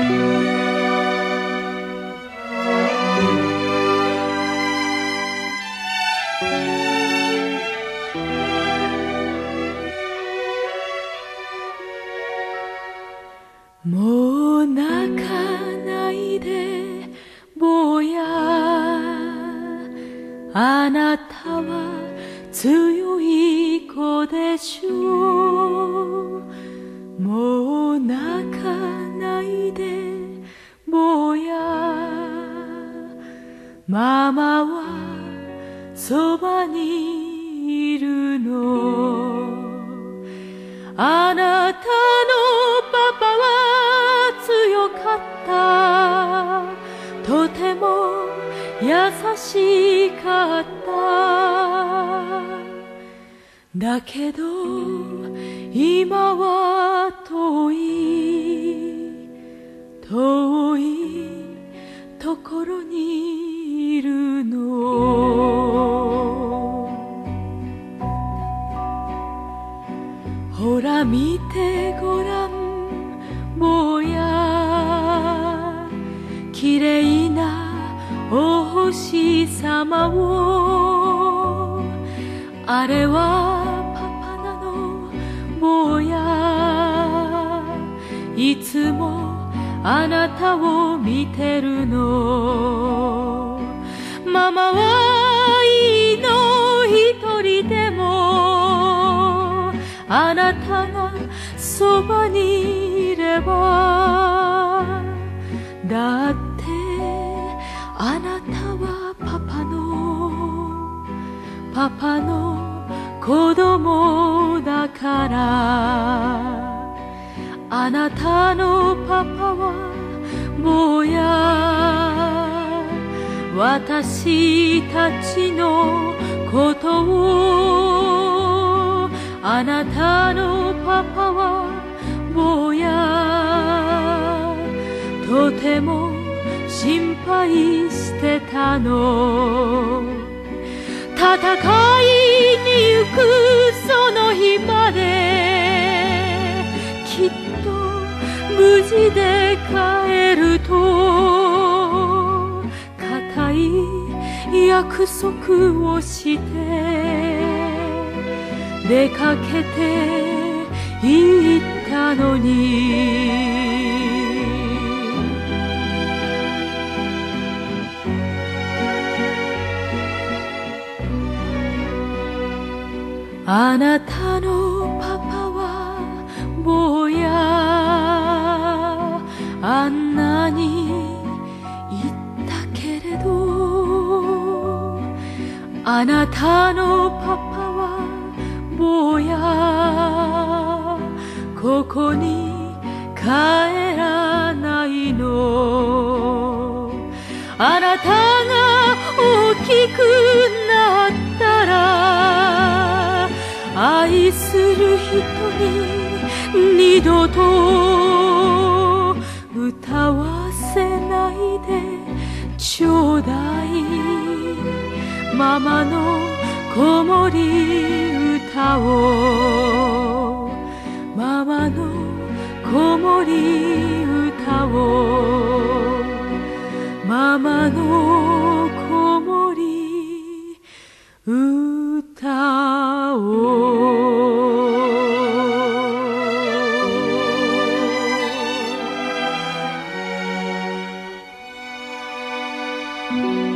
もう泣かないで坊や、あなたは強い子でしょう。もう泣かないで坊や、ママはそばにいるの。あなたのパパは強かった、とても優しかった。だけど今は遠い遠いところにいるの。ほら見てごらん坊や、きれいなお星さまを。あれはパパなの坊や、いつもあなたを見てるの。ママはいいの一人でも、あなたがそばにいれば。だってあなたはパパの子供だから。あなたのパパは坊や、私たちのことを。あなたのパパは坊や、とても心配してたの。戦いに行くその日まで、きっと無事で帰ると固い約束をして出かけて行ったのに。あなたのパパは坊や、あんなに言ったけれど。あなたのパパは坊や、ここに帰らないの。あなたが大きくなったら、愛する人に二度と歌わせないでちょうだい。ママの子守歌を、ママの子守歌を、ママの子守歌を。